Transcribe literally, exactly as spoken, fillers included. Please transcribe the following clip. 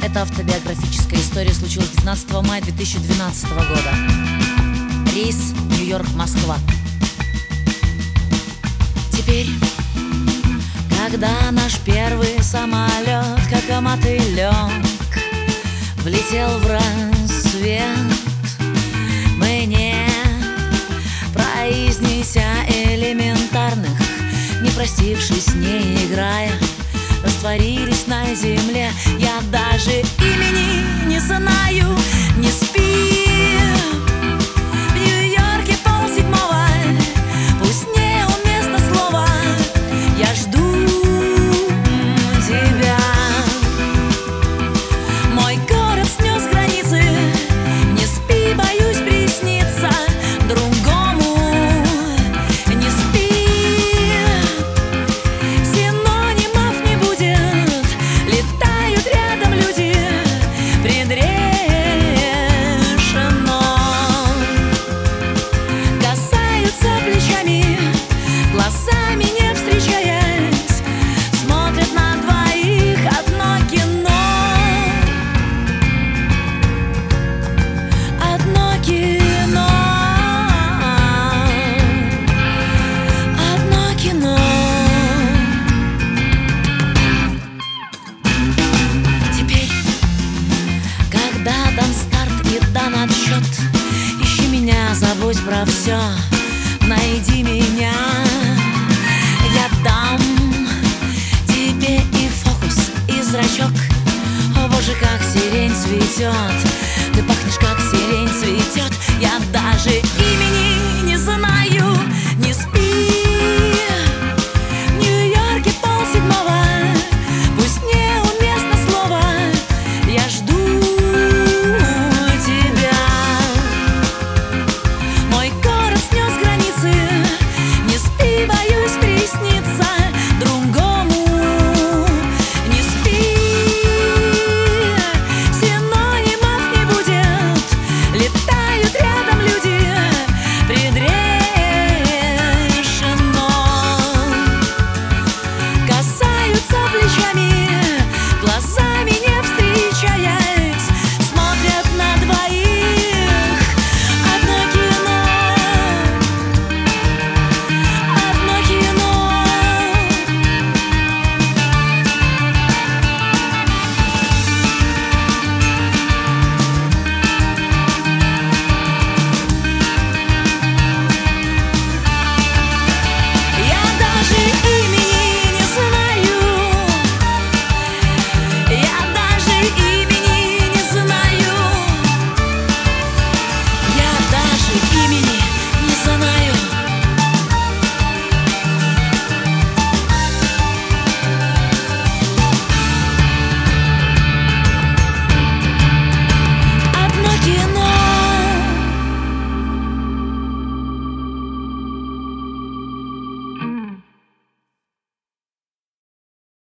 Эта автобиографическая история случилась двенадцатого мая две тысячи двенадцатого года. Рейс Нью-Йорк-Москва. Теперь, когда наш первый самолет, как мотылек, влетел в рассвет, мы, не произнеся элементарных, не простившись, не играя, растворились на земле. Я даже имени не знаю. Не спи, в Нью-Йорке полседьмого, пусть неуместно слово, я жду тебя. Мой город снес границы, не спи, боюсь присниться другому. Не спи, синонимов не будет, летают рядом люди, предрешено. Касаются плечами, глазами не встречаясь, смотрят на двоих одно кино. Одно кино, одно кино. Теперь, когда дан старт и дан отсчет, ищи меня, забудь про все, найди меня. Я дам тебе и фокус, и зрачок. О боже, как сирень цветет, ты пахнешь, как сирень цветет. Я даже